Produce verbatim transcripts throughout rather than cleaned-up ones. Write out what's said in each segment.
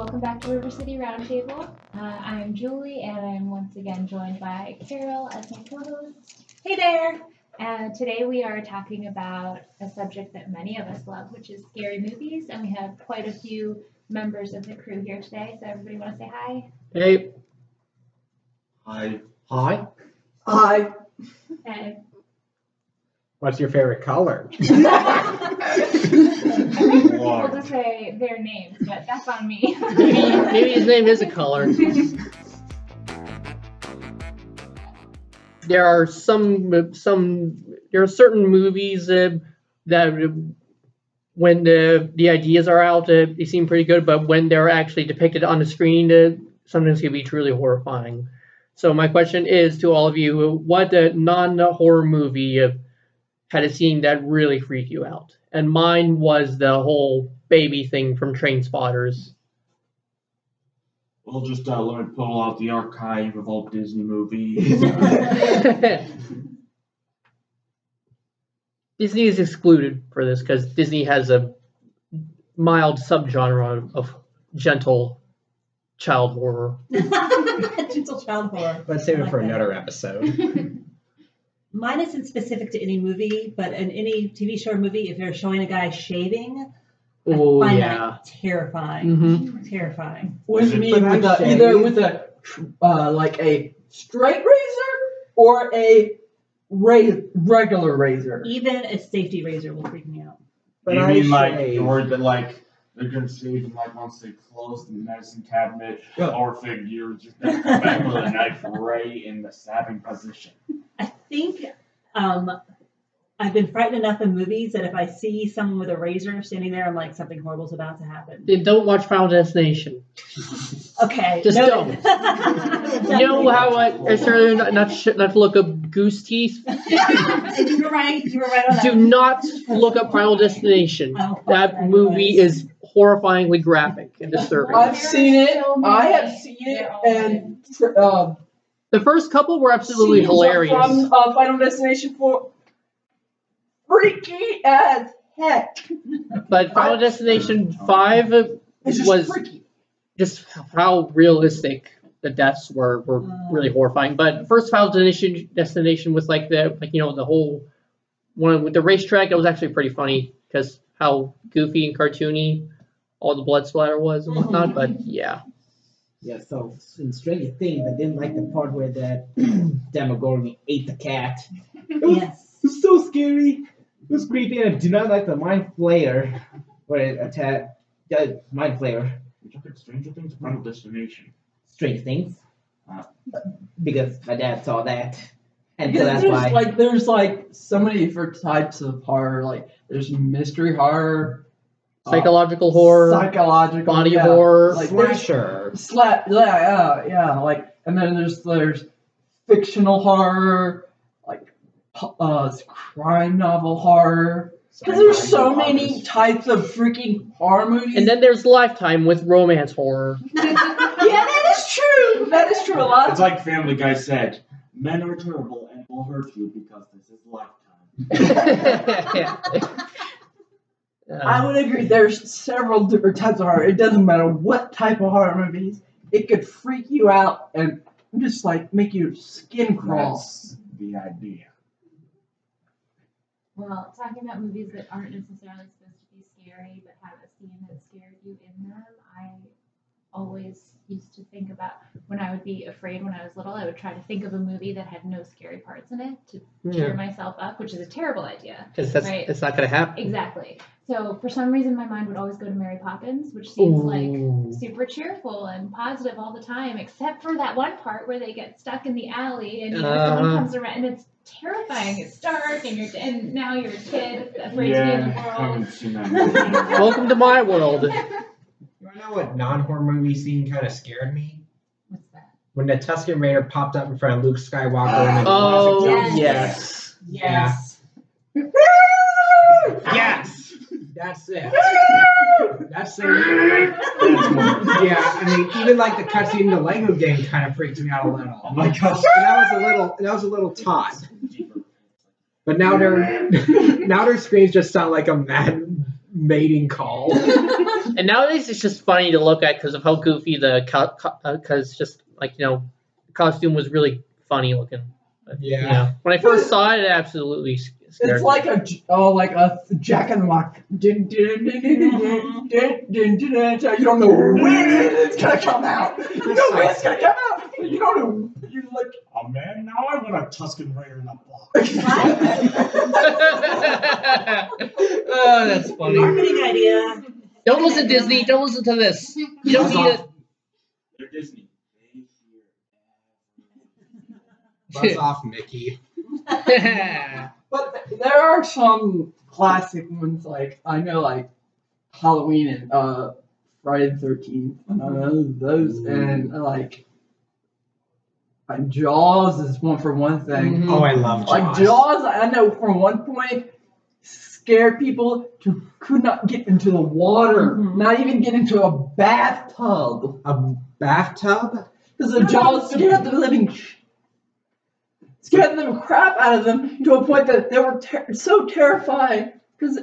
welcome back to River City Roundtable. Uh, I'm Julie, and I'm once again joined by Carol as my co-host. Hey there! Uh, today we are talking about a subject that many of us love, which is scary movies, and we have quite a few members of the crew here today, so everybody want to say hi? Hey. Hi. Hi. Hi. Hey. What's your favorite color? We'll just say their names, but that's on me. maybe, maybe his name is a color. There are some some there are certain movies uh, that uh, when the the ideas are out, uh, they seem pretty good, but when they're actually depicted on the screen, uh, sometimes can be truly horrifying. So my question is to all of you: what uh, non-horror movie uh, had a scene that really freaked you out? And mine was the whole baby thing from Train Spotters. We'll just uh, let me pull out the archive of all Disney movies. Disney is excluded for this because Disney has a mild subgenre of gentle child horror. Gentle child horror. Let's save I it like for that. another episode. Mine isn't specific to any movie, but in any T V show or movie, if they're showing a guy shaving, Oh, I find yeah. that terrifying. Mm-hmm. Terrifying. With Is me, it with a, shave? either with a uh, like a straight razor or a ra- regular razor. Even a safety razor will freak me out. But you I mean like shave. you're worried that like they're gonna shave and like once they close the medicine cabinet, Yeah. or figure you're just gonna come back with a knife right in the stabbing position. I think um, I've been frightened enough in movies that if I see someone with a razor standing there, I'm like, something horrible's about to happen. Then don't watch Final Destination. Okay. Just noted. You know how I, I started not not, sh- not to look up goose teeth? You were right. You were right on that. Do not look up Final Destination. Oh, That that movie was- is horrifyingly graphic and disturbing. I've There seen are it. so I have many. seen it, They're all and tr- uh, The first couple were absolutely scenes hilarious. from uh, Final Destination four, freaky as heck. But Final Destination five It's just was freaky. just how realistic the deaths were were really horrifying. But first Final Destination Destination was like the like you know the whole one with the racetrack. It was actually pretty funny because how goofy and cartoony all the blood splatter was and whatnot. But yeah, Yeah, so in Stranger Things, I didn't like the part where that Demogorgon ate the cat. It was, Yes. it was so scary. It was creepy, and I do not like the mind flayer where it attacked the mind flayer. You took it Stranger Things, or Final Destination. Strange Things. Uh. Because my dad saw that. And so Because that's there's why. like there's like so many different types of horror. Like there's mystery horror, uh, psychological horror, psychological, body yeah. horror, Like there's Slasher. Slap, yeah, yeah, yeah. Like, and then there's there's fictional horror, like uh, crime novel horror. Because there's so many types of freaking horror movies. and then there's Lifetime with romance horror. yeah, that is true. That is true. A lot It's of like Family Guy said, men are terrible and will hurt you because this is Lifetime. I Uh, would agree. There's several different types of horror. It doesn't matter what type of horror movies. It could freak you out and just like make your skin crawl. That's the idea. Well, talking about movies that aren't necessarily supposed to be scary but have a scene that scared you in them, I always used to think about when I would be afraid when I was little, I would try to think of a movie that had no scary parts in it to cheer Yeah. myself up, which is a terrible idea. Because that's Right. it's not gonna happen. Exactly. So for some reason, my mind would always go to Mary Poppins, which seems Ooh. like super cheerful and positive all the time, except for that one part where they get stuck in the alley and you know, someone Uh-huh. comes around and it's terrifying. It's dark and you're and now you're a kid afraid yeah, to be in the I world. haven't seen that movie. Welcome to my world. You wanna know what non-horror movie scene kind of scared me? What's that? When the Tusken Raider popped up in front of Luke Skywalker in the Oh classic Yes. yes. Yes. Yes, that's it. That's it. That's more. Yeah, I mean, even like the cutscene in the Lego game kind of freaks me out a little. Oh my gosh. And that was a little, that was a little taut. But now their now their screams just sound like a mad mating call. And nowadays it's just funny to look at because of how goofy the because co- uh 'cause just like you know the costume was really funny looking. But, Yeah. you know, when I first saw it, it absolutely scared It's me. like a j- oh like a Jack in the Box. Dun, dun, dun, dun, dun, dun, dun, dun, dun, dun. You don't know when it's gonna come out. You know when it's gonna come out. But you don't know. You're like, Oh man, now I want a Tuscan Raider in a box. Oh, that's funny. Marketing idea. Don't listen, Disney. Don't listen to this. You don't need it. They're Disney. Buzz off, Mickey. but th- there are some classic ones like I know like Halloween and uh Friday the thirteenth. I know those and uh, like. Like Jaws is one for one thing. Mhm. Oh, I love Jaws. Like Jaws, I know from one point scared people to could not get into the water, Mhm. not even get into a bathtub. A bathtub? Because the Jaws scared the living sh- scared the crap out of them to a point that they were ter- so terrified because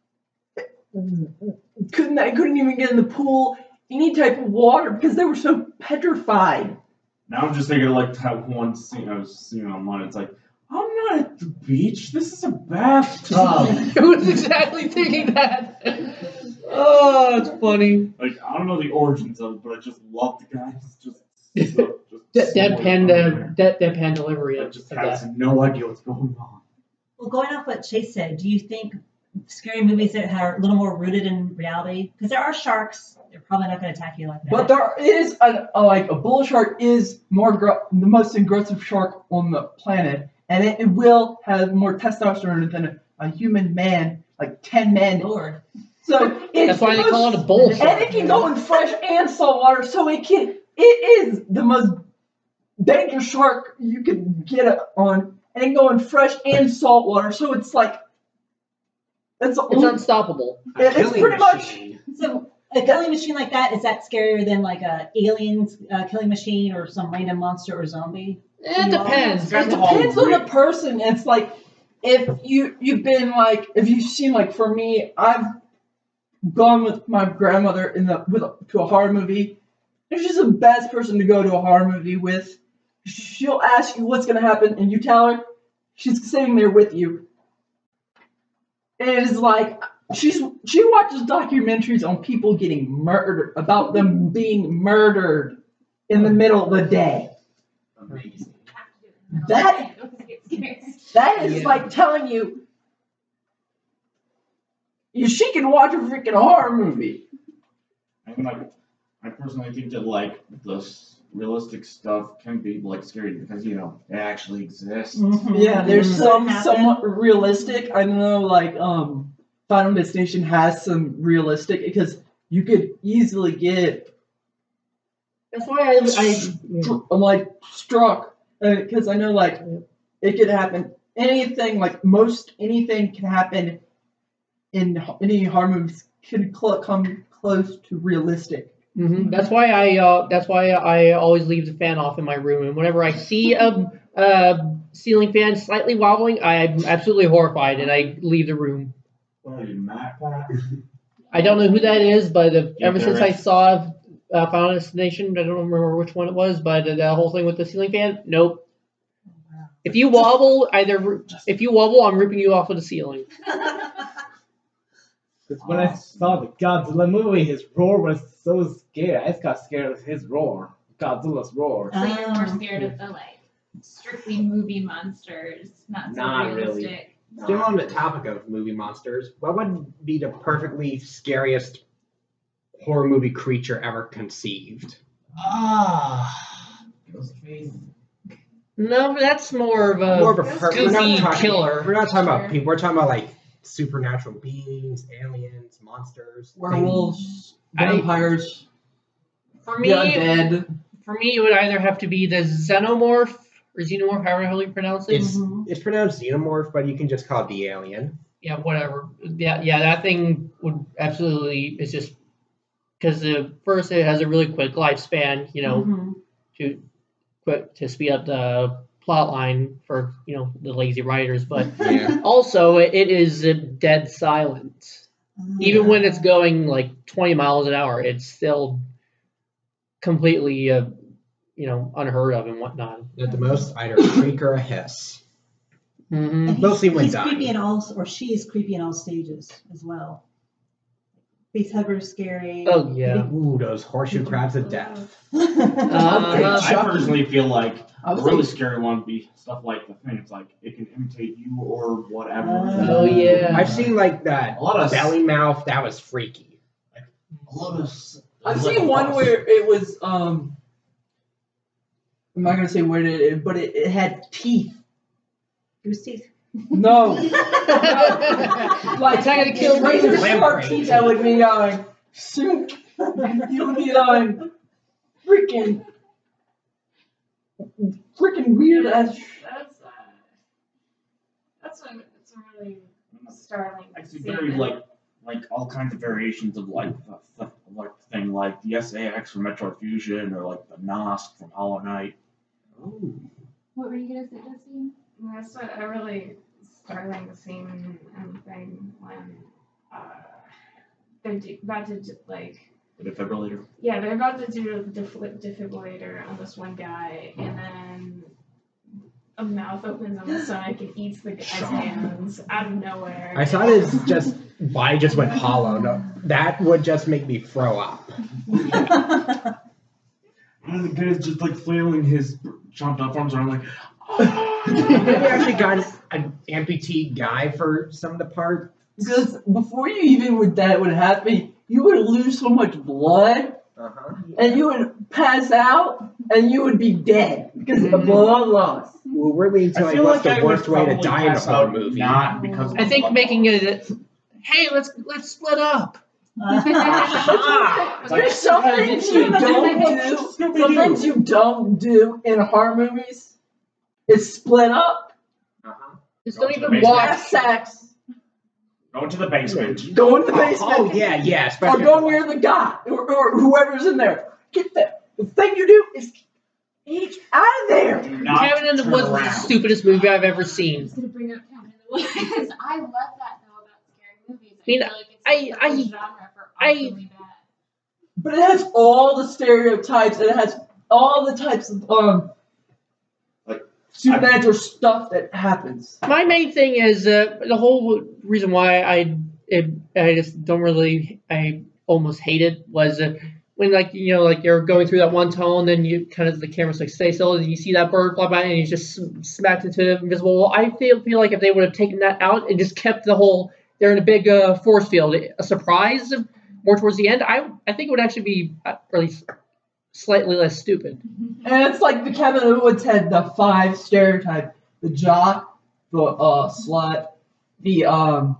couldn't they couldn't even get in the pool, any type of water because they were so petrified. Now I'm just thinking of like that one scene I was seeing online. It's like, I'm not at the beach. This is a bathtub. I was exactly thinking that. Oh, it's funny. Like I don't know the origins of it, but I just love the guy. It's just, so, De- just deadpan, so uh, de- deadpan delivery I of just of has that. no idea what's going on. Well, going off what Chase said, do you think scary movies that are a little more rooted in reality? Because there are sharks, they're probably not going to attack you like that. But there is a, a like a bull shark is more gro- the most aggressive shark on the planet, and it, it will have more testosterone than a, a human man, like ten men. Lord. So it's That's why the they call most- it a bull And shark. it can go in fresh and salt water, so it can. It is the most dangerous shark you can get it on, and it can go in fresh and salt water. So it's like it's, It's only, unstoppable. A it's killing pretty much. machine. So a killing machine like that, is that scarier than like a aliens uh, killing machine or some random monster or zombie? It depends. It depends on the person. It's like if you you've been like if you've seen like for me, I've gone with my grandmother in the with a, to a horror movie. And she's the best person to go to a horror movie with. She'll ask you what's gonna happen, and you tell her. She's sitting there with you. And it is like she's she watches documentaries on people getting murdered about them being murdered in the middle of the day. Amazing. That- That is Yeah. like telling you, you she can watch a freaking horror movie. I mean, like, I personally think that like the s- realistic stuff can be like scary because you know it actually exists. Yeah, there's Mhm. some Happen. somewhat realistic. I know, like um, Final Destination has some realistic because you could easily get That's why I, I str- like struck because I know like it could happen. Anything like most anything can happen in h- any horror movies can cl- come close to realistic. hmm That's why I uh, that's why I always leave the fan off in my room, and whenever I see a, a ceiling fan slightly wobbling, I'm absolutely horrified, and I leave the room. What are you, Matt? Pat? I don't know who that is, but uh, Yeah, ever there since I is. saw uh, Final Destination, I don't remember which one it was, but uh, the whole thing with the ceiling fan, nope. If you wobble, either if you wobble, I'm ripping you off of the ceiling. Because when I saw the Godzilla movie, his roar was so scary. I just got scared of his roar. Godzilla's roar. So you're more Um, scared of the like strictly movie monsters, not so Not really. realistic. Still on the topic of movie monsters, what would be the perfectly scariest horror movie creature ever conceived? Ah. Ghostface. No, that's more of a More of a per- we're not goofy talking- killer. We're not talking about Sure. people. We're talking about like supernatural beings, aliens, monsters, Werewolves, I- vampires, For me, the undead. for me, it would either have to be the xenomorph or xenomorph, however you pronounce it. It's Mhm. it's pronounced xenomorph, but you can just call it the alien. Yeah, whatever. Yeah, yeah, that thing would absolutely. It's just because the first it has a really quick lifespan, you know, Mhm. to quick to speed up the plot line for you know the lazy writers, but Yeah. also it is uh, dead silent. Even when it's going like twenty miles an hour, it's still completely, uh, you know, unheard of and whatnot. At the most, either a creak or a hiss. hmm And he's, Mostly when he's dying. creepy in all, or she is creepy in all stages as well. Face hugger, scary. Oh yeah. Ooh, those horseshoe crabs of death. Uh, I personally feel like I a was really thinking- scary one would be stuff like the thing. It's like it can imitate you or whatever. Oh, yeah. I've seen like that A lot of belly mouth. That was freaky. A lot of. s- I've like seen a one lot of- where it was um. I'm not gonna say where it is, but it, it had teeth. Goose teeth. No, Like, like trying to kill razor razor sharp lamprey. teeth that would be going. Shoot, you would be going. Freaking. Freaking weird as. That's uh, that's when it's really startling. I to see see very that. like like all kinds of variations of like the, the like thing like the S A X from Metroid Fusion or like the Nosk from Hollow Knight. Oh. What were you gonna say, Justine? That's what a really startling scene and thing when uh, they're do- about to do, like The defibrillator. yeah they're about to do a def- defibrillator on this one guy and then a mouth opens on the stomach and eats the guy's Shock. hands out of nowhere. I thought his just body just went hollow. No, that would just make me throw up. And the guy's just like flailing his chopped off arms around like. Have you actually gotten an amputee guy for some of the part? Because before you even would that would happen, you would lose so much blood, Uh-huh. and you would pass out, and you would be dead because of the blood loss. Well, we're leading to I like feel what's like I the would worst way to probably die in a pass horror out movie. Not because of I the think blood making loss. it, hey, let's let's split up. Ah! There's some things you don't do. Some things you don't do in horror movies is split up, Uh-huh. Just Go don't to the even basement. watch. have sex, Go into the basement. go in the Oh, basement, oh yeah, yeah. or Especially go near the guy or, or whoever's in there. Get that. The thing you do is get out of there. Do not Cabin in the turn Woods was the around. stupidest movie I've ever I seen. was gonna bring up Cabin in the Woods. I love that though about scary movies. I mean, feel like it's I- like I- the genre for I- awesomely bad. But it has all the stereotypes, and it has all the types of um Like, supernatural stuff that happens. My main thing is uh, the whole reason why I it, I just don't really I almost hate it was uh, when like you know like you're going through that one tunnel and then you kind of the camera's like stay still and you see that bird fly by and you just sm- smacked into the invisible wall. I feel feel like if they would have taken that out and just kept the whole they're in a big uh, force field a surprise more towards the end, I I think it would actually be uh, really slightly less stupid. And it's like the Cabin in the Woods had the five stereotypes: the jock, the uh slut, the um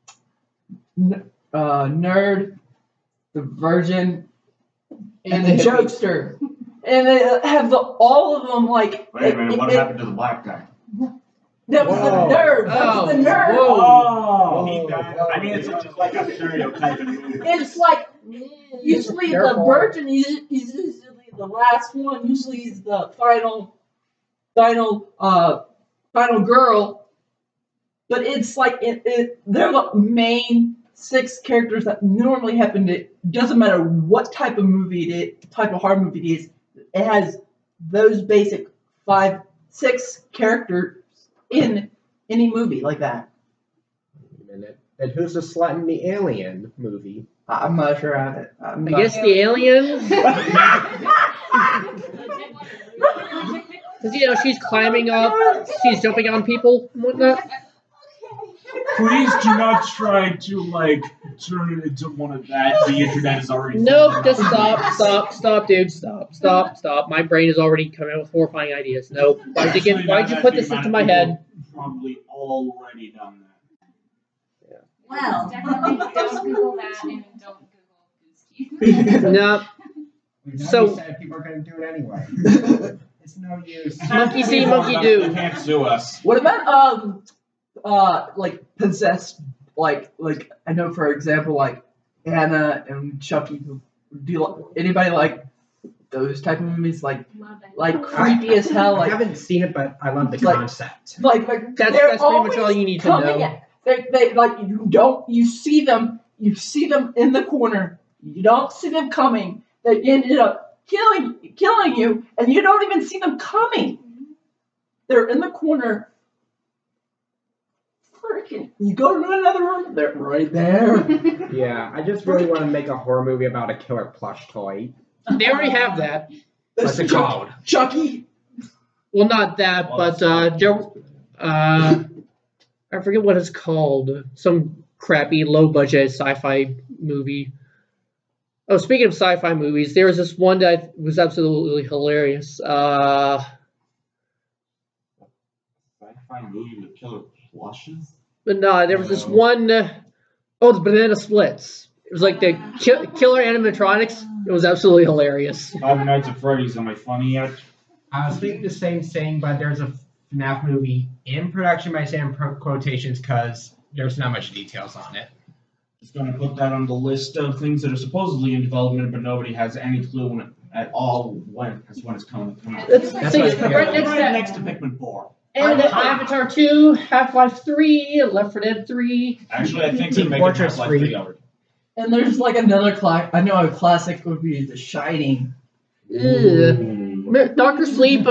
n- uh nerd, the virgin, and, And the the hippie. jokester. And they have the all of them like Wait a minute, it- what it- happened to the black guy? that was the Whoa. nerd. That was the Oh, nerd. Oh, Whoa. he died. I mean, it's just like a stereotype in movies. It's like usually the Careful. virgin is is usually the last one. Usually is the final, final, uh, final girl. But it's like it, it they're the main six characters that normally happen. To, doesn't matter what type of movie it is, type of horror movie it is. It has those basic five, six characters in any movie like that. Wait a minute. And who's the slut in the Alien movie? I'm not sure of it. I'm I not guess the alien. Because, you know, she's climbing up, she's jumping on people and whatnot. Please do not try to like turn it into one of that. The internet is already. Nope, just stop, stop, stop, dude, stop, stop, stop. My brain is already coming up with horrifying ideas. Nope. Why'd you get? Why'd you put this into my head? Probably already done that. Wow. Definitely don't Google that and don't Google goose teeth. Nope. We know So- you said people are going to do it anyway. It's no use. Monkey see, monkey do. You can't sue us. What about um uh like possessed like like I know for example like Anna and Chucky who do you like anybody like those type of movies like Love it. like creepy as hell I like haven't seen it, but I love the Like- concept. like like That's they're that's pretty much all always you need to coming know. at- They they like you don't you see them you see them in the corner. You don't see them coming. They ended up killing killing you, and you don't even see them coming. They're in the corner. Freaking! You go to another room. They're right there. Yeah, I just really want to make a horror movie about a killer plush toy. They already have that. What's it Chuck- called? Chucky. Well, not that, but uh, there, uh, I forget what it's called. Some crappy, low-budget sci-fi movie. Oh, speaking of sci-fi movies, there was this one that was absolutely hilarious. Uh, Sci-fi movie with killer plushes? but no, there was this No. one. Uh, oh, the Banana Splits. It was like the ki- killer animatronics. It was absolutely hilarious. Five Nights at Freddy's, am I funny yet? I was thinking the same thing, but there's a FNAF movie in production by Sam pro- quotations because there's not much details on it. Just gonna put that on the list of things that are supposedly in development, but nobody has any clue when it, at all when, as when it's coming. coming out. That's, That's see, what it's I right figured. next to Right that. next to Pikmin four. And Avatar two, Half-Life three, Left four Dead three. Actually, I think Team they're making Fortress Half-Life three. three already. And there's like another class. I know a classic would be The Shining. Ugh. Doctor Sleep.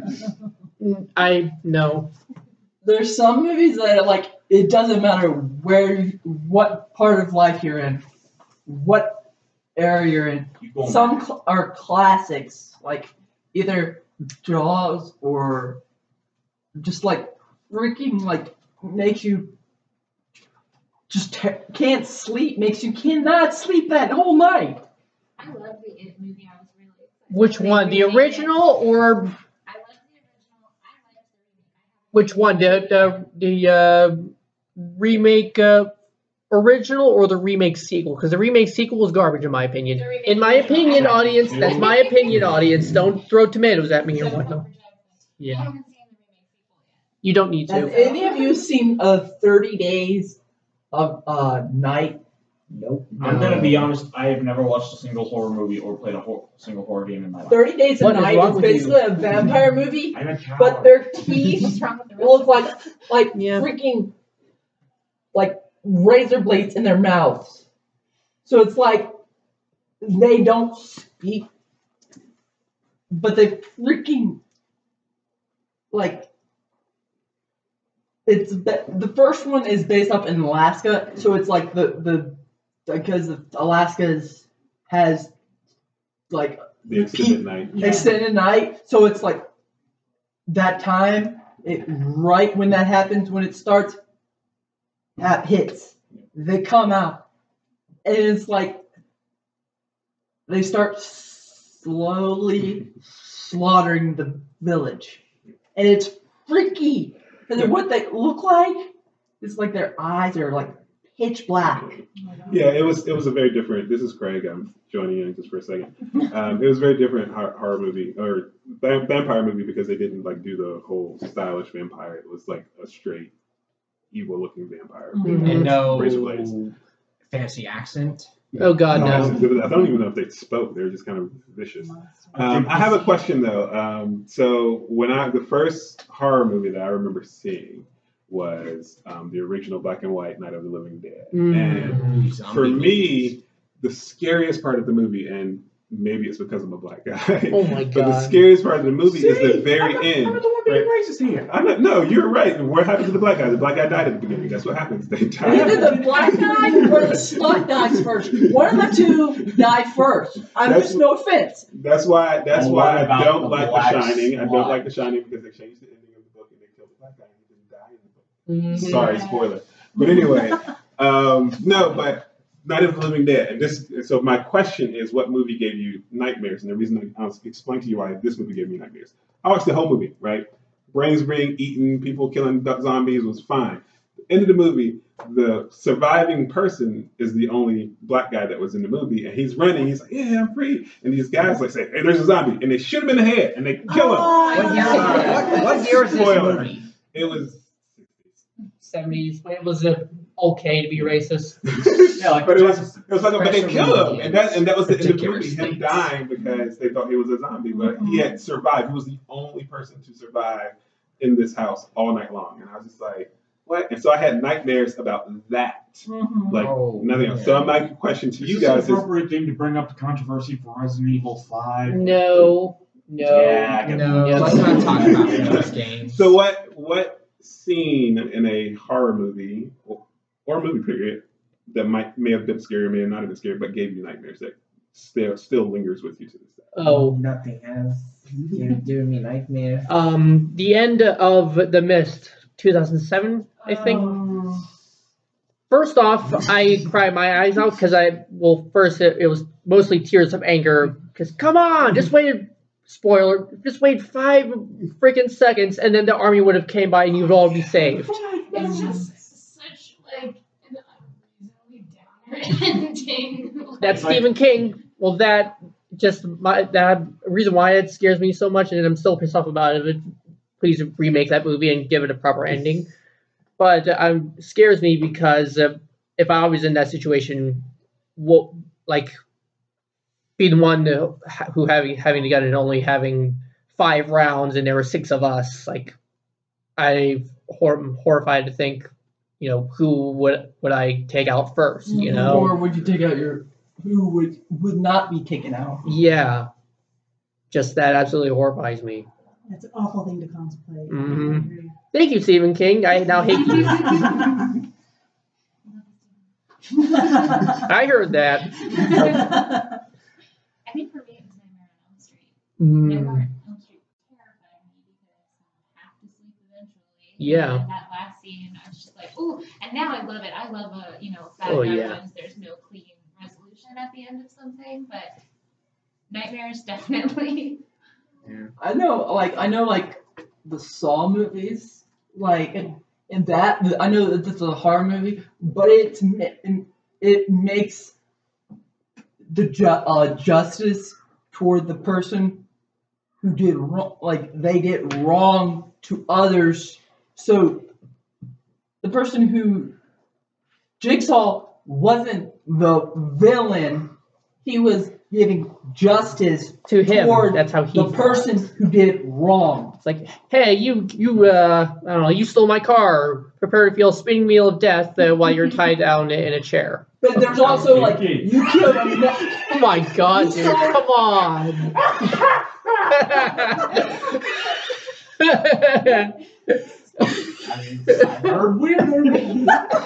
I no. There's some movies that are like it doesn't matter where, what part of life you're in, what area you're in. You go Some cl- are classics, like either Jaws or just like freaking like makes you just te- can't sleep, makes you cannot sleep that whole night. I love the It movie. I was really excited. Which They one? The remade original or it. I love the original. I liked the remake. which one? The the the uh, remake uh, original or the remake sequel? Because the remake sequel was garbage in my opinion. The remake In my original. opinion, I liked audience, it. that's my opinion, audience. Don't throw tomatoes at me or So whatnot. I Yeah, haven't seen the remake sequel yet. you don't need Has to. any of you seen uh, thirty Days of uh, Night? Nope. I'm gonna be honest, I have never watched a single horror movie or played a hor- single horror game in my life. thirty Days of What is Night wrong is with basically a vampire movie, I'm a coward. but their What's teeth wrong with the rest look of like us? like Yeah. freaking like razor blades in their mouths. So it's like they don't speak, but they freaking like it's the, the first one is based up in Alaska, so it's like the the because Alaska's has like The extended night. extended night, so it's like that time it right when that happens when it starts that hits they come out and it's like they start slowly slaughtering the village and it's freaky because what they look like is like their eyes are like pitch black. Yeah, it was it was a very different. This is Craig. I'm joining in just for a second. Um, it was a very different horror, horror movie or va- vampire movie because they didn't like do the whole stylish vampire. It was like a straight evil looking vampire. Mhm. And no Razor blades. fancy accent. Oh God, no. I don't even know if they spoke. They were just kind of vicious. Um, I have a question though. Um, so when I the first horror movie that I remember seeing was um, the original black and white Night of the Living Dead, Mm. and Zombie for movies. me, the scariest part of the movie, and maybe it's because I'm a black guy, Oh my but the God. scariest part of the movie is the See, very I'm, end. I'm the one being right? racist here. I'm not, no, you're right. What happened to the black guy? The black guy died at the beginning. That's what happens. They die. Either the black guy or the slut dies first. One of the two die first. I'm That's just no offense. That's why. That's Well, why what I about don't the like The black Shining. I don't slut? like The Shining because they changed the ending of the book and they killed the black guy and he didn't die in the book. Mhm. Sorry, spoiler. But anyway, um, no, but Night of the Living Dead. And this, so my question is, what movie gave you nightmares? And the reason I'll explain to you why this movie gave me nightmares. I watched the whole movie, right? Brains being eaten, people killing duck zombies was fine. End of the movie, the surviving person is the only black guy that was in the movie, and he's running. He's like, "Yeah, I'm free." And these guys like say, "Hey, there's a zombie," and they shoot him in the head, and they kill him. What year, what, what year is this Spoiler. movie? It was. seventies. It was uh, okay to be racist. Yeah, like, but it was, it was like, but they Pressure killed him, and that, and that was the end of the particular movie. Him states. dying because they thought he was a zombie, but he had survived. He was the only person to survive in this house all night long, and I was just like, what? And so I had nightmares about that. Mhm. Like Oh, nothing else. So my question to Is you this guys an is, appropriate thing to bring up the controversy for Resident Evil five? No, no. Yeah, get No, Yeah. let's not talk about those games. so what what scene in a horror movie or, or movie period that might may have been scary or may not have been scary but gave you nightmares that still still lingers with you to this day? Oh, Nothing has given given me nightmares. um, the end of The Mist, two thousand seven, I think. Um, First off, I cried my eyes out because I, well, first it, it was mostly tears of anger. Because come on, just waited, spoiler, just wait five freaking seconds, and then the army would have came by and you'd all be saved. It's just such like an unreasonably downer ending. Like, That's Stephen King. Well, that just my that reason why it scares me so much, and I'm still pissed off about it. Please remake that movie and give it a proper ending. But um, scares me because uh, if I was in that situation, what like be the one to, who having having the gun and only having five rounds, and there were six of us, like I hor- horrified to think, you know, who would would I take out first? You know, Or would you take out your who would would not be taken out? yeah, just that absolutely horrifies me. That's an awful thing to contemplate. Mhm. I agree. Thank you, Stephen King. I now hate you. I heard that. I think for me it was Nightmare on Elm Street. Mm, Nightmare on Elm Street terrified me because I have to sleep eventually. Yeah. And that last scene, I was just like, ooh. And now I love it. I love a, you know, bad Oh, guy yeah. wins. There's no clean resolution at the end of something, but nightmares definitely. I know, like I know, like the Saw movies, like and, and that I know that it's a horror movie, but it's ma- it makes the ju- uh, justice toward the person who did wrong, like they did wrong to others. So the person who Jigsaw wasn't the villain; he was giving justice to him, toward that's how he. the person who did wrong. It's like, hey, you, you, uh, I don't know, you stole my car. Prepare to feel a spinning wheel of death uh, while you're tied down in a chair. But there's also like you killed a ma- Oh my God, dude! Come on. I mean, I've heard weirder.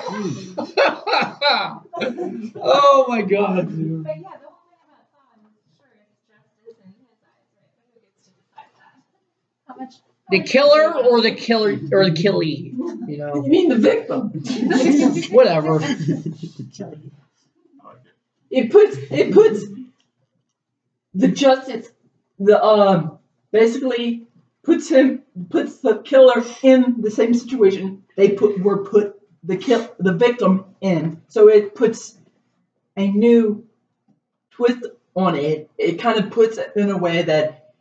Oh my God, dude. But yeah, the whole thing about Saw is sure it's justice in his eyes, right? But who gets to decide that? How much? The killer or the killer or the killie, you know? You mean the victim? Whatever. It puts it puts the justice the um basically puts him puts the killer in the same situation they put were put the kill the victim in. So it puts a new twist on it. It kind of puts it in a way that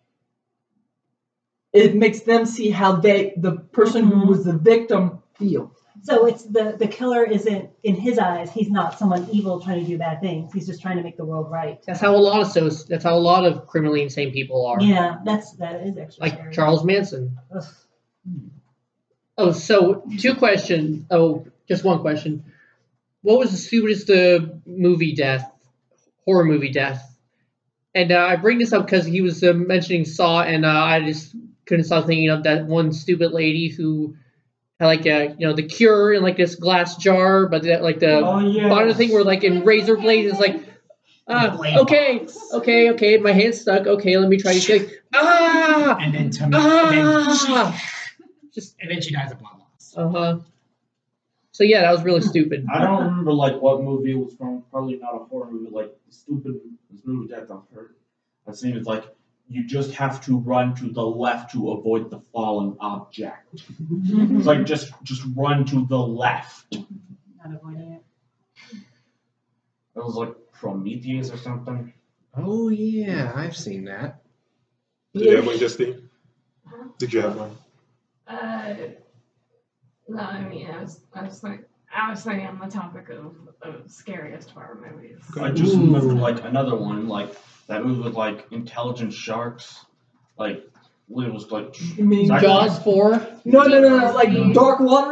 it makes them see how they the person who was the victim feel. So it's the the killer isn't in his eyes. He's not someone evil trying to do bad things. He's just trying to make the world right. That's how a lot of those. That's how a lot of criminally insane people are. Yeah, that's that is extra Like scary. Charles Manson. Ugh. Oh, so two questions. Oh, just one question. What was the stupidest uh, movie death, horror movie death? And uh, I bring this up because he was uh, mentioning Saw, and uh, I just couldn't stop thinking of that one stupid lady who had like a, you know, the cure in like this glass jar, but that, like the Oh, yeah. bottom thing where like in razor blades is like, uh, okay, okay, okay, my hand's stuck. Okay, let me try to shake. Ah, And then to me, and then, ah. Just and then she dies of blood loss. uh huh. So yeah, that was really stupid. I don't remember like what movie it was from. Probably not a horror movie. Like the stupid this movie that I've heard. I've seen it's like you just have to run to the left to avoid the fallen object. It's like just just run to the left. Not avoiding it. It was like Prometheus or something. Oh yeah, I've seen that. Did you have one, Justine? Did you have one? Uh, no, I mean, I was, I was like, I was thinking on the topic of, of scariest horror movies. I just remember like another one, like that movie with like intelligent sharks. Like it was like You mean Sorry? Jaws four. no no no no like Dark Water?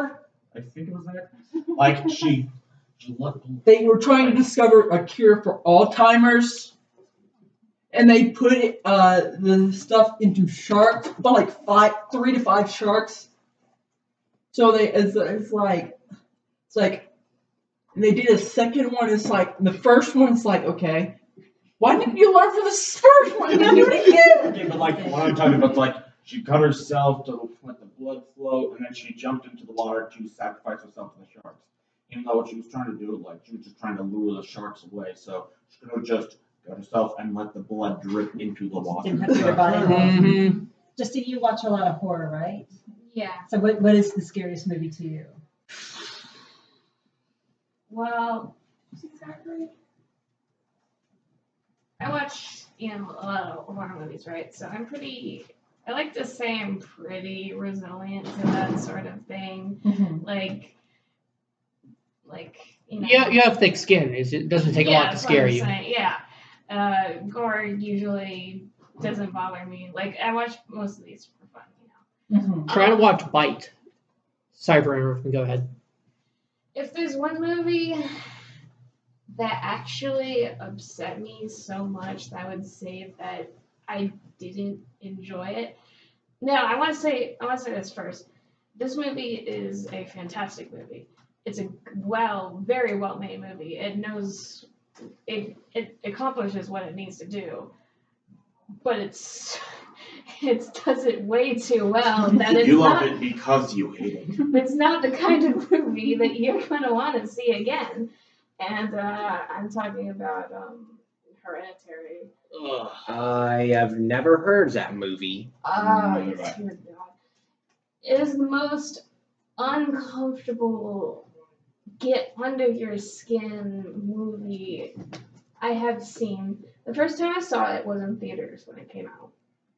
I think it was that. Like she, she let the They were trying to discover a cure for Alzheimer's, and they put it, uh, the stuff into sharks, but like five, three to five sharks. So they, it's, it's like, it's like, and they did a second one. It's like the first one's like, okay, why didn't you learn from the first one? Then do it again. Okay, but like what I'm talking about, like she cut herself to let the blood flow, and then she jumped into the water to sacrifice herself to the sharks. Even though what she was trying to do, like she was just trying to lure the sharks away, so she could have just got herself and let the blood drip into the water. Didn't have to get body. Mhm. Justin, you watch a lot of horror, right? Yeah. So what, what is the scariest movie to you? Well, I watch, you know, a lot of horror movies, right? So I'm pretty, I like to say I'm pretty resilient to that sort of thing. Mm-hmm. Like, like, you know. Yeah, you have thick skin. Is it doesn't take a yeah, lot to that's scare what I'm you. saying, yeah. Uh, gore usually doesn't bother me. Like, I watch most of these for fun, you know. Mm-hmm. Try to watch Bite. Sorry for interrupting. Go ahead. If there's one movie that actually upset me so much that I would say that I didn't enjoy it. No, I want to say I want to say this first. This movie is a fantastic movie. It's a well, very well made movie. It knows it it accomplishes what it needs to do, but it's it does it way too well that it's You love not. it because you hate it. It's not the kind of movie that you're going to want to see again. And uh, I'm talking about um, Hereditary. Ugh. I have never heard that movie. Oh, Neither have I. dear God. It is the most uncomfortable, get under your skin movie I have seen. The first time I saw it was in theaters when it came out.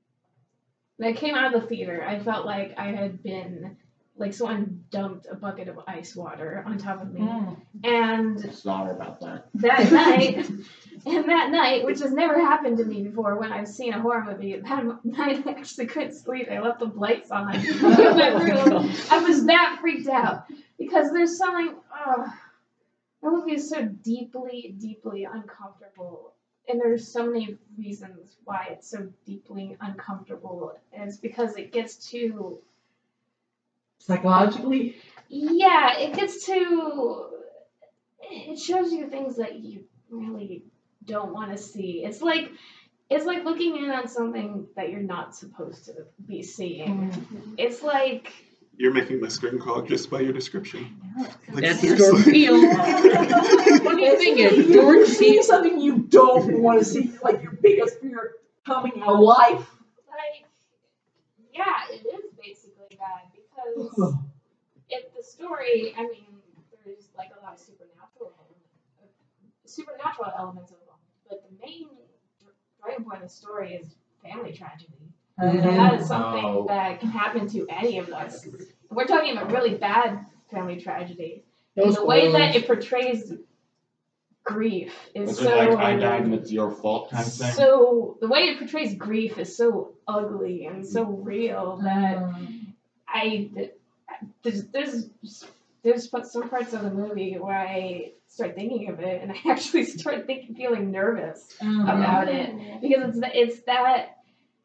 When it came out of the theater, I felt like I had been, like someone dumped a bucket of ice water on top of me. Mm. And Sorry about that. that night, and that night, which has never happened to me before when I've seen a horror movie, that night I actually couldn't sleep. I left the lights on in my room. I was that freaked out because there's something, oh, the movie is so deeply, deeply uncomfortable. And there's so many reasons why it's so deeply uncomfortable. And it's because it gets too, Psychologically, yeah, it gets too, it shows you things that you really don't want to see. It's like, it's like looking in on something that you're not supposed to be seeing. It's like, You're making my screen crawl just by your description. Like, That's seriously. Jordan Peele. Funny thing is, you're Jordan seeing Peele. something you don't want to see, like your biggest fear coming out life. like, yeah, it is basically that because if the story, I mean, there's like a lot of supernatural, supernatural elements involved, but the main driving point of the story is family tragedy. And that is something Oh. that can happen to any of us. We're talking about really bad family tragedy. No And the way that spoilers. it portrays grief is Is so. it like I died and it's your fault kind of thing? So the way it portrays grief is so ugly and so real that Um, I there's there's there's some parts of the movie where I start thinking of it and I actually start thinking feeling nervous about it because it's th- it's that.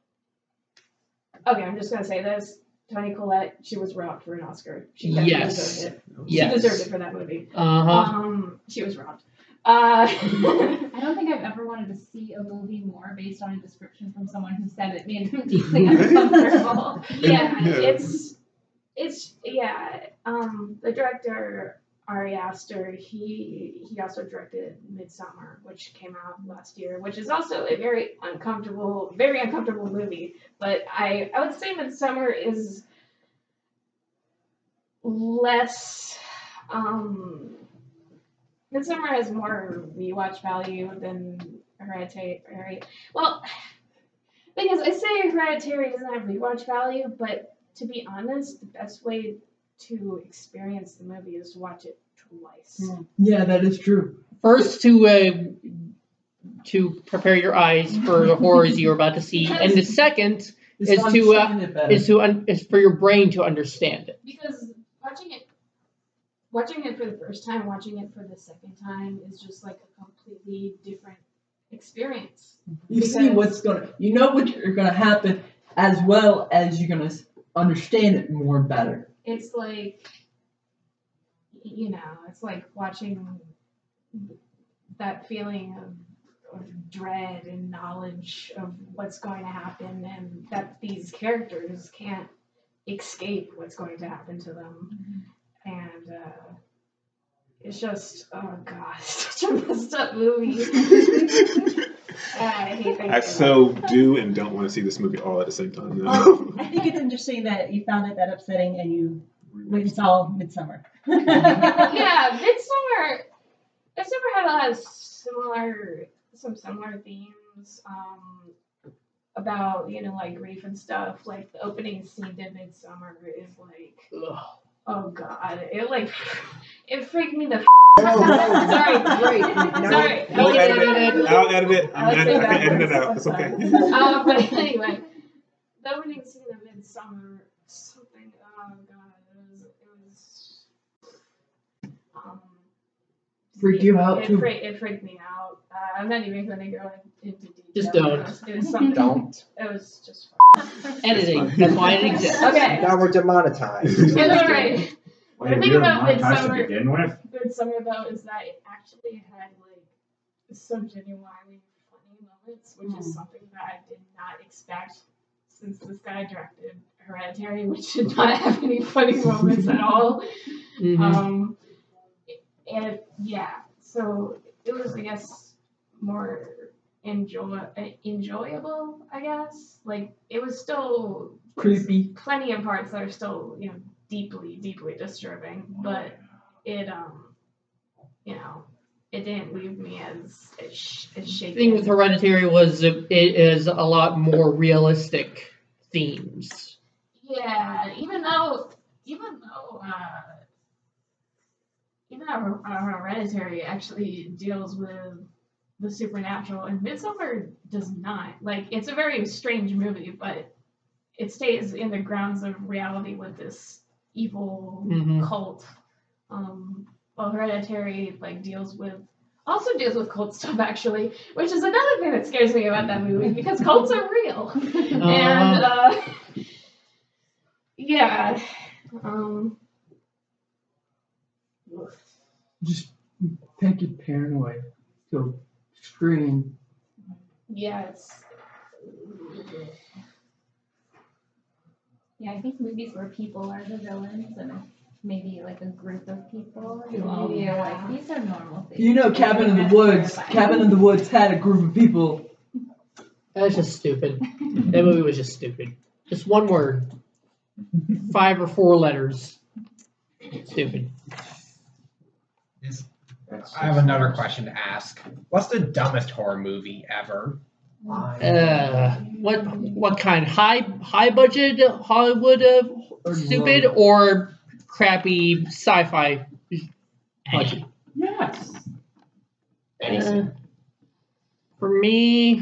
Okay, I'm just gonna say this. Toni Collette, she was robbed for an Oscar. She definitely Yes. deserved it. Yes. She deserved it for that movie. Uh huh. Um, she was robbed. Uh, I don't think I've ever wanted to see a movie more based on a description from someone who said it made him deeply uncomfortable. yeah, Yeah. it's it's yeah. Um, the director Ari Aster, he he also directed Midsummer, which came out last year, which is also a very uncomfortable, very uncomfortable movie. But I I would say Midsummer is less. Um, Midsummer has more rewatch value than Hereditary. Well, because I say Hereditary doesn't have rewatch value, but to be honest, the best way to experience the movie is to watch it twice. Yeah, that is true. First, to uh, to prepare your eyes for the horrors you're about to see, and the second It's Is to, uh, understand it better. is to un- is for your brain to understand it. Because watching it watching it for the first time, watching it for the second time is just like a completely different experience. You see what's gonna, you know what you're gonna happen, as well as you're gonna understand it more better. It's like, you know, it's like watching that feeling of, of dread and knowledge of what's going to happen, and that these characters can't escape what's going to happen to them. And uh, it's just, oh god, such a messed up movie. I hate that. I so do and don't want to see this movie all at the same time. No. I think it's interesting that you found it that upsetting and you went and saw Midsummer. Yeah, Midsummer. Midsummer had a lot of similar, some similar themes um, about, you know, like grief and stuff. Like the opening scene to Midsummer is like, ugh, oh god, it like, it freaked me the. F- sorry, Great. sorry. I'll Okay, edit it. I'll edit it. I'm I'll edit, say I can that edit it first. out. It's okay. Uh, but anyway, the opening scene of Midsummer, something. Oh god, it was. It was um, Freaked you out it, too? Freaked, it freaked me out. Uh, I'm not even going to go into detail. Just don't. It was, it was something. Don't. It was just. Editing. That's why it exists. Okay. Now we're demonetized. It's alright. Wait, The we thing were about monetized to Midsummer, begin with? Midsummer though is that it actually had like some genuinely funny moments, which Mm. is something that I did not expect since this guy directed Hereditary, which did not have any funny moments at all. Mhm. Um, and yeah, so it was, I guess, more enjoy enjoyable. I guess like it was still Creepy. plenty of parts that are still, you know, deeply, deeply disturbing, but it, um, you know, it didn't leave me as as, sh- as The shaken. thing with Hereditary was it is a lot more realistic themes. Yeah, even though, even though, uh, even though uh, Hereditary actually deals with the supernatural, and Midsummer does not. Like, it's a very strange movie, but it stays in the grounds of reality with this evil Mhm. cult. Um, well, Hereditary like deals with also deals with cult stuff actually, which is another thing that scares me about that movie because cults are real. And uh, yeah, um, Just take it paranoid to extreme. yeah, it's Yeah, I think movies where people are the villains and maybe like a group of people who all feel Yeah. like these are normal things. You know, Cabin in the Woods. Cabin in the Woods had a group of people. That's just stupid. That movie was just stupid. Just one word. Five or four letters. Stupid. I have another question to ask. What's the dumbest horror movie ever? Uh, what what kind? High high budget Hollywood uh, Or stupid low. or crappy sci-fi budget? Yes. Uh, for me,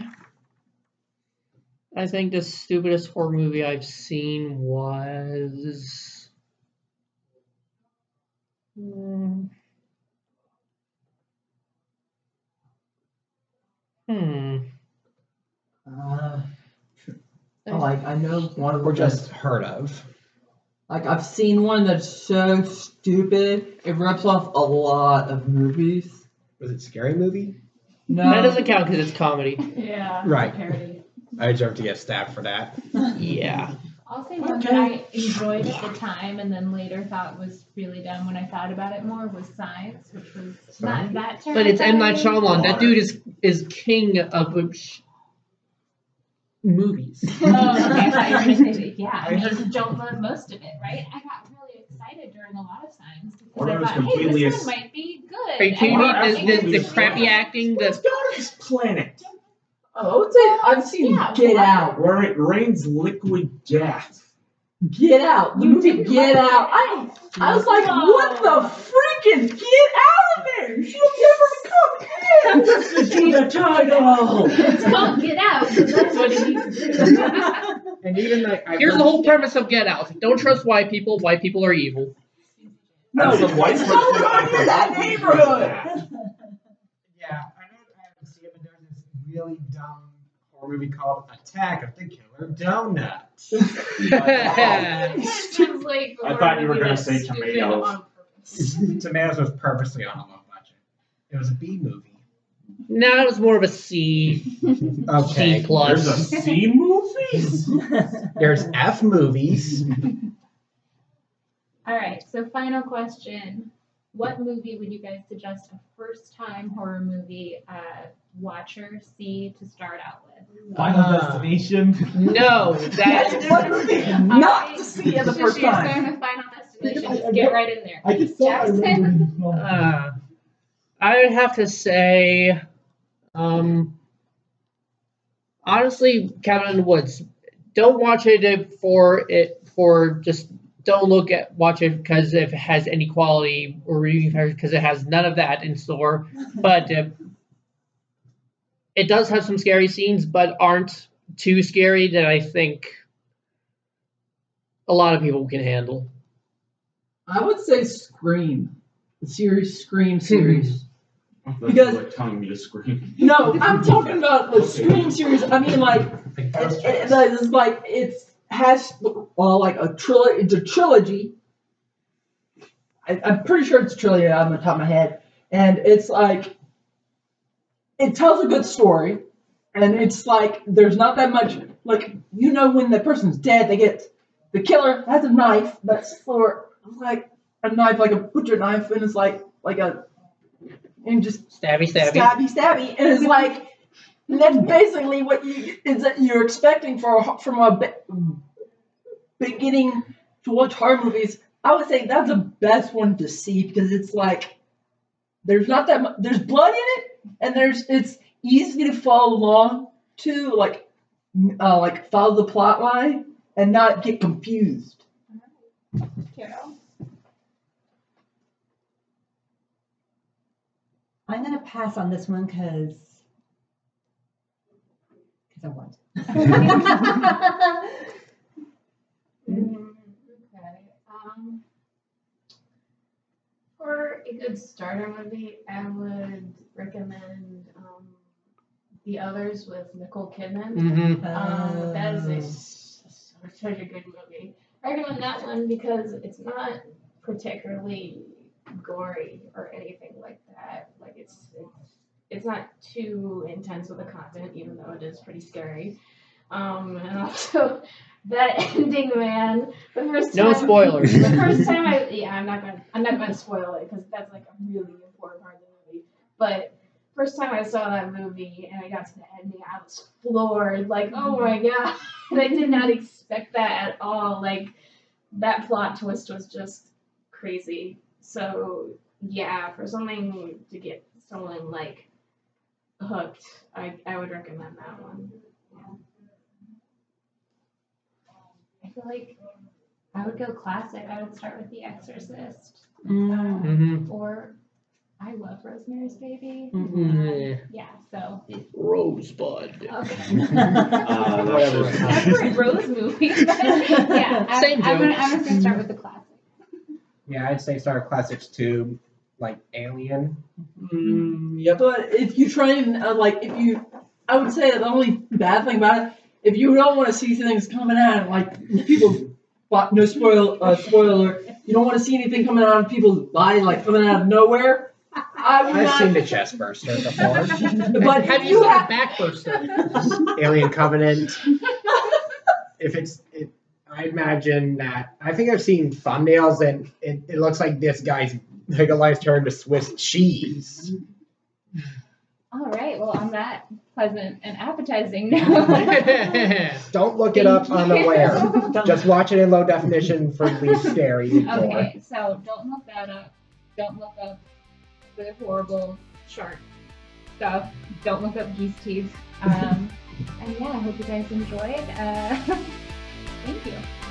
I think the stupidest horror movie I've seen was. Hmm. Hmm. Uh, like I know one of Or them. just heard of? Like I've seen one that's so stupid it rips off a lot of movies. Was it Scary Movie? No. That doesn't count because it's comedy. yeah, it's Right. a parody. I deserve to get stabbed for that. Yeah. I'll say one that I enjoyed at the time and then later thought was really dumb when I thought about it more was Signs, which was not that terrible. But it's M. Night Shyamalan. That dude is is king of uh, sh- movies. Oh, okay, I thought you were gonna say that. Yeah, I mean, don't love most of it, right? I got really excited during a lot of Signs because Or it I was thought, hey, completely this as- one might be good. Are you kidding me? And The, it the, was the crappy acting, Let's the go to this planet Oh, I would say I've seen Yeah, Get what? Out. where it rains liquid death. Get Out. The You movie didn't Get like Out. it? I I was like, Oh. what the freaking get out of there? She'll never come in. See the title. It's called Get Out, so that's what it needs to do. And even like I here's the whole premise of Get Out. Don't trust white people. White people are evil. No, As a white it's person, not I around can that believe neighborhood. that. Yeah, I know I haven't seen it, but there's this really dumb horror movie called Attack of the Killer Donuts. It sounds like the I horror thought you were movie gonna that's say stupid tomatoes. on purpose. Tomatoes was purposely on a low budget. It was a B movie. No, it was more of a C. Okay. C plus. There's a C movies? There's F movies. All right, so final question. What movie would you guys suggest a first time horror movie uh, watcher see to start out with? Final Uh, Destination. No, That's that one movie not to see at the Since first you're time. going with Final Destination, I- I just get don't- right in there. I just thought I remember Jackson? his name. uh, I would have to say, um, honestly, Cabin in the Woods. Don't watch it for it for just. Don't look at watch it because if it has any quality or review because it has none of that in store. But uh, it does have some scary scenes, but aren't too scary that I think a lot of people can handle. I would say Scream, the series Scream series. That's Because- like telling me to scream. No, I'm talking about the Okay. Scream series. I mean, like, it, it, it's like it's has uh, like a trilogy. It's a trilogy. I, I'm pretty sure it's a trilogy on the top of my head, and it's like it tells a good story, and it's like there's not that much like you know when the person's dead, they get the killer has a knife that's for like a knife like a butcher knife, and it's like like a and just Stabby, stabby. stabby, stabby, and it's like and that's basically what you is that you're expecting for a, from a be, beginning to watch horror movies. I would say that's the best one to see because it's like there's not that much, there's blood in it, and there's it's easy to follow along to like uh, like follow the plot line and not get confused. Carol? I'm gonna pass on this one because because I want. Mm, okay. Um, for a good starter movie, I would recommend um, The Others with Nicole Kidman. Mm-hmm. Um, that is a s- such a good movie. I recommend that one because it's not particularly gory or anything like that. Like it's it's it's not too intense with the content, even though it is pretty scary. Um, and also that ending, man. The first time, No spoilers. The first time I yeah, I'm not gonna I'm not gonna spoil it because that's like a really important part of the movie. But first time I saw that movie and I got to the ending, I was floored. Like, oh my god, and I did not expect that at all. Like that plot twist was just crazy. So yeah, for something to get someone like hooked, I I would recommend that one. Yeah. I feel like I would go classic. I would start with The Exorcist, Mm-hmm. or I love Rosemary's Baby. Mm-hmm. Yeah, so Rosebud. okay. Uh, Whatever. Separate Rose movie. but yeah, I'm, Same I'm, gonna, joke. I'm just gonna start with the classic. Yeah, I'd say start with classics too, like Alien. Mm, yep. But if you try and uh, like, if you, I would say the only bad thing about it, if you don't want to see things coming out, like people, but no spoil, uh, spoiler, you don't want to see anything coming out of people's body, like coming out of nowhere. I would I've not. seen the chest burster before. But Have if you you seen have, a back burster? Alien Covenant. If it's, it, I imagine that. I think I've seen thumbnails and it, it looks like this guy's legalized turn to Swiss cheese. All right. Well, on that pleasant and appetizing note. Don't look it up unaware. Just watch it in low definition for the scary. and gore. Okay, so don't look that up. Don't look up the horrible shark stuff. Don't look up geese teeth. Um, and yeah, I hope you guys enjoyed. Uh, thank you.